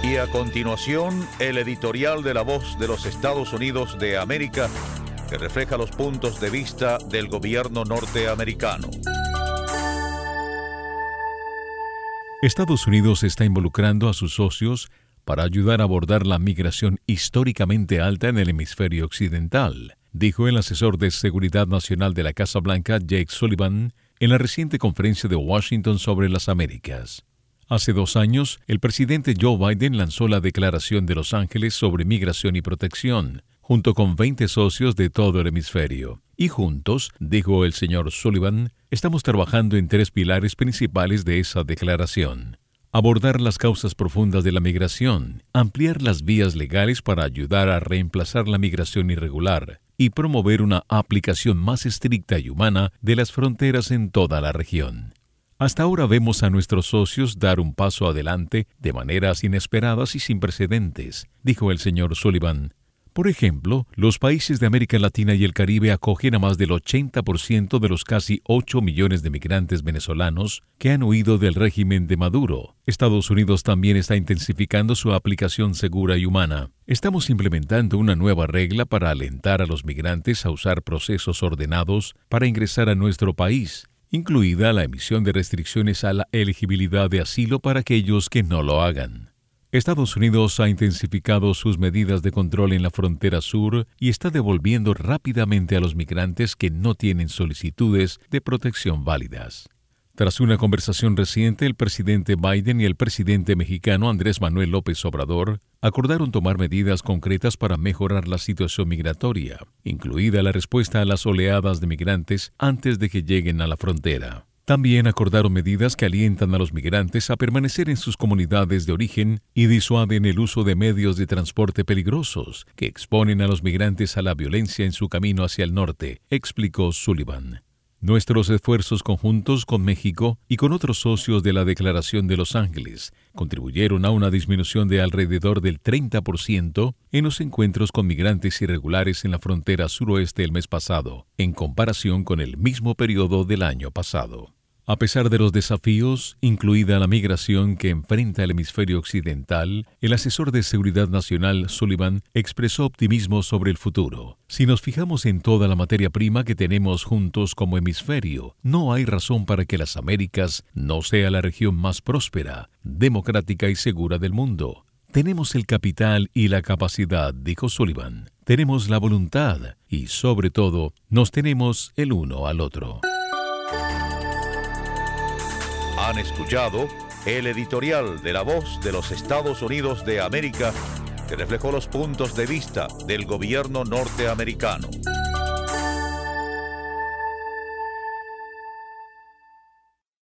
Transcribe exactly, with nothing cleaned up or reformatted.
Y a continuación, el editorial de La Voz de los Estados Unidos de América, que refleja los puntos de vista del gobierno norteamericano. Estados Unidos está involucrando a sus socios para ayudar a abordar la migración históricamente alta en el hemisferio occidental, dijo el asesor de Seguridad Nacional de la Casa Blanca, Jake Sullivan, en la reciente conferencia de Washington sobre las Américas. Hace dos años, el presidente Joe Biden lanzó la Declaración de Los Ángeles sobre Migración y Protección, junto con veinte socios de todo el hemisferio. Y juntos, dijo el señor Sullivan, estamos trabajando en tres pilares principales de esa declaración. Abordar las causas profundas de la migración, ampliar las vías legales para ayudar a reemplazar la migración irregular y promover una aplicación más estricta y humana de las fronteras en toda la región. Hasta ahora vemos a nuestros socios dar un paso adelante de maneras inesperadas y sin precedentes, dijo el señor Sullivan. Por ejemplo, los países de América Latina y el Caribe acogen a más del ochenta por ciento de los casi ocho millones de migrantes venezolanos que han huido del régimen de Maduro. Estados Unidos también está intensificando su aplicación segura y humana. Estamos implementando una nueva regla para alentar a los migrantes a usar procesos ordenados para ingresar a nuestro país, incluida la emisión de restricciones a la elegibilidad de asilo para aquellos que no lo hagan. Estados Unidos ha intensificado sus medidas de control en la frontera sur y está devolviendo rápidamente a los migrantes que no tienen solicitudes de protección válidas. Tras una conversación reciente, el presidente Biden y el presidente mexicano Andrés Manuel López Obrador acordaron tomar medidas concretas para mejorar la situación migratoria, incluida la respuesta a las oleadas de migrantes antes de que lleguen a la frontera. También acordaron medidas que alientan a los migrantes a permanecer en sus comunidades de origen y disuaden el uso de medios de transporte peligrosos que exponen a los migrantes a la violencia en su camino hacia el norte, explicó Sullivan. Nuestros esfuerzos conjuntos con México y con otros socios de la Declaración de Los Ángeles contribuyeron a una disminución de alrededor del treinta por ciento en los encuentros con migrantes irregulares en la frontera suroeste el mes pasado, en comparación con el mismo periodo del año pasado. A pesar de los desafíos, incluida la migración que enfrenta el hemisferio occidental, el asesor de Seguridad Nacional, Sullivan, expresó optimismo sobre el futuro. Si nos fijamos en toda la materia prima que tenemos juntos como hemisferio, no hay razón para que las Américas no sea la región más próspera, democrática y segura del mundo. Tenemos el capital y la capacidad, dijo Sullivan. Tenemos la voluntad y, sobre todo, nos tenemos el uno al otro. Han escuchado el editorial de La Voz de los Estados Unidos de América, que reflejó los puntos de vista del gobierno norteamericano.